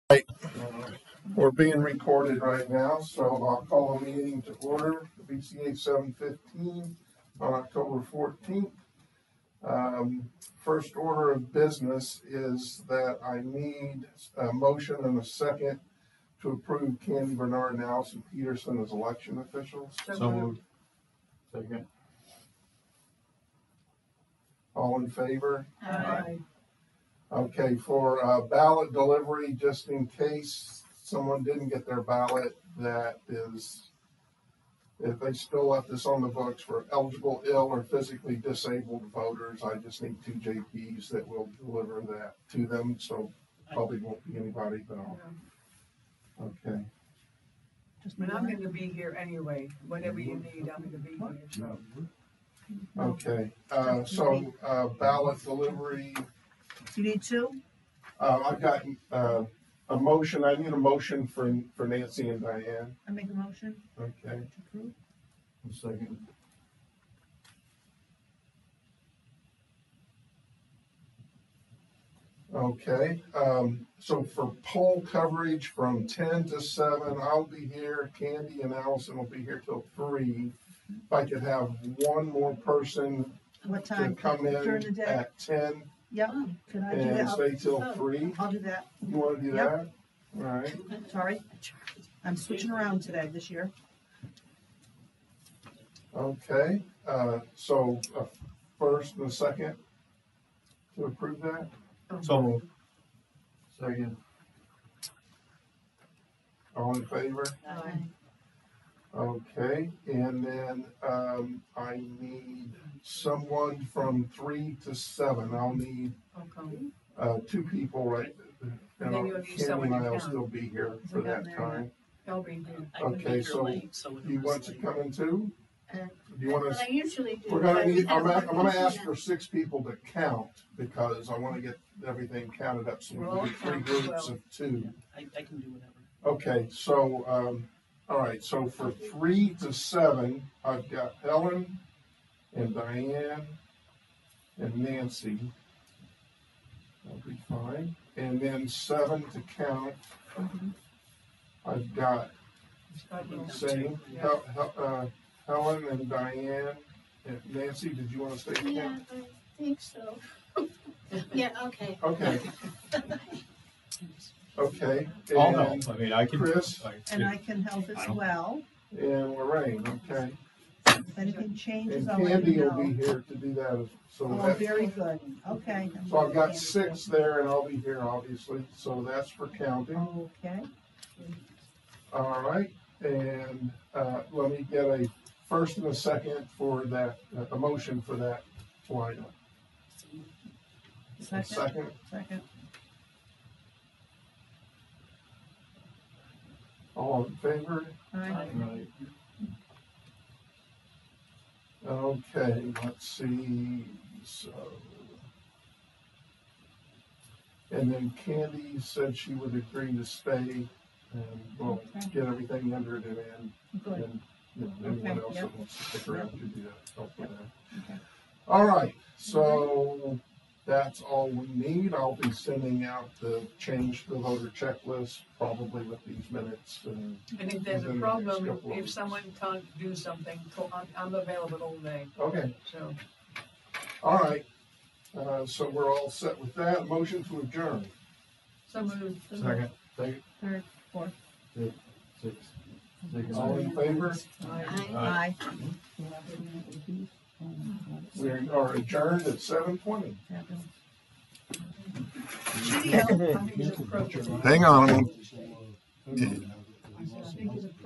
Right. We're being recorded right now, so I'll call a meeting to order, BCA 7:15 on October 14th. First order of business is that I need a motion and a second to approve Candy Bernard and Allison Peterson as election officials. So moved. Second. All in favor? Aye. Okay, for ballot delivery, just in case someone didn't get their ballot, that is, if they still left this on the books for eligible, ill, or physically disabled voters, I just need 2 JPs that will deliver that to them, so probably won't be anybody, but okay. And I'm going to be here anyway. Whatever you need, I'm going to be here. So. Okay, so ballot delivery. You need 2? I've got a motion. I need a motion for Nancy and Diane. I make a motion Okay. to approve. Second. Okay. So for poll coverage from 10 to 7, I'll be here. Candy and Allison will be here till 3. If I could have one more person What to time? come During the in day? at 10 Yep. Can I do and that? stay till 3. I'll do that. You want to do Yep. that? All right. Sorry. I'm switching around today this year. Okay. So a first and a second to approve that. So moved. Second. All in favor? Aye. Okay, and then I need someone from 3 to 7. I'll need Okay. 2 people, right? And then you'll need Candy someone and to I will count. still be here for that time. I'll be here. Okay, so you want to come in too? Do you want I to? usually do. We're gonna but need. we have I'm more gonna ask people for 6 people to count because I want to get everything counted up. So we Well, do 3 count groups well. of 2. I can do whatever. Okay, so, all right, so for 3 to 7, I've got Helen and Diane and Nancy. That'll be fine. And then 7 to count, I've got same, Helen and Diane and Nancy. Did you want to stay now. Yeah, count? I think so. Yeah, okay. Okay, okay. I'll And help. I mean, I can. Chris? And I can help as well. And Lorraine, okay. If anything changes, And I'll let Candy you will be know. here to do that. So Oh, that's, very good. Okay. so I've got 6 there and I'll be here obviously. So that's for counting. Okay. All right. And let me get a first and a second for that, a motion for that lineup. Second. All in favor? Aye. Right. Okay, let's see. So, and then Candy said she would agree to stay, and we'll Okay. get everything entered and in. Good. And if anyone Okay, else yep. that wants to stick around to do that, help with that. Okay. All right, so that's all we need. I'll be sending out the change to the voter checklist, probably with these minutes. And And if there's a within the next problem, couple of if weeks. someone can't do something, I'm available all day. Okay, So all right. So we're all set with that. Motion to adjourn. so moved. Second. Second. Third, fourth. 6. All in favor? I Aye. We are adjourned at 7:20. Video, I think is approaching. Hang on. I think is approaching.